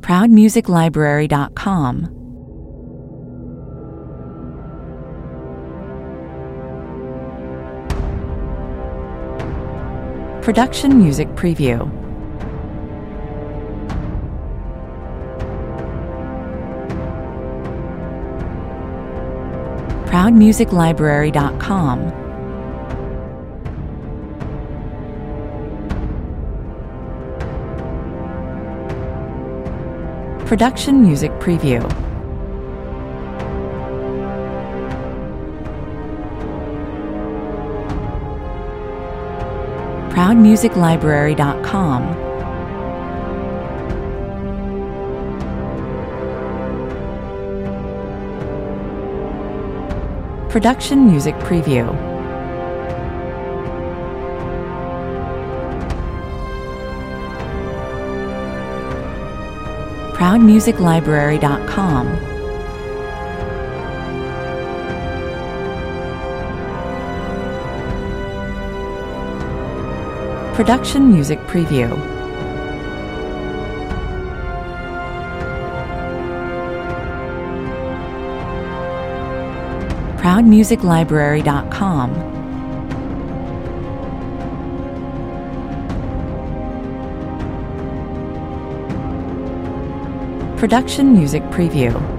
ProudMusicLibrary.com. Production Music Preview. ProudMusicLibrary.com. Production Music Preview. ProudMusicLibrary.com. Production Music Preview. ProudMusicLibrary.com. Production Music Preview. ProudMusicLibrary.com. Production Music Preview.